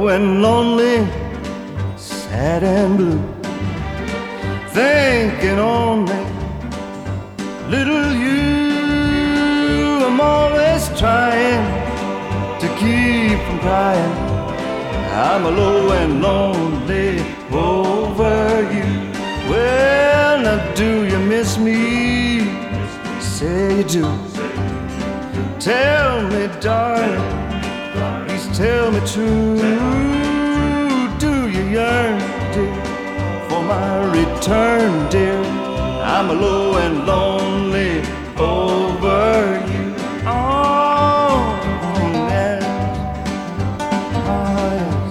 and lonely, sad and blue, thinking only little you. I'm always trying to keep from crying. I'm low and lonely over you. Well, now do you miss me? Say you do. Tell me, darling, please tell me true. Do you yearn, dear, for my return, dear? I'm low and lonely over you. Oh, yes. Oh, yes.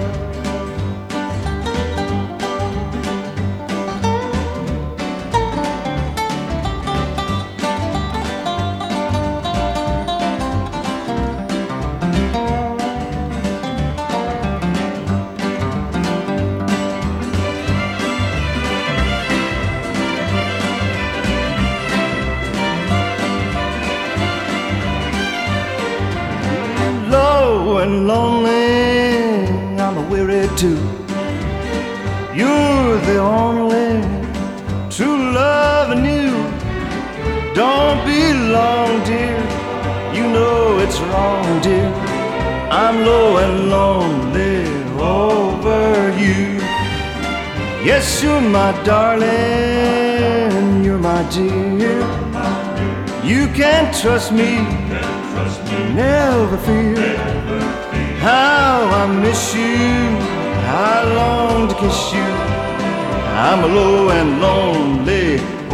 And lonely, I'm weary too. You're the only true love I knew. Don't be long, dear, you know it's wrong, dear. I'm low and lonely over you. Yes, you're my darling, you're my dear. You can trust me, never fear. How I miss you, I long to kiss you. I'm low and lonely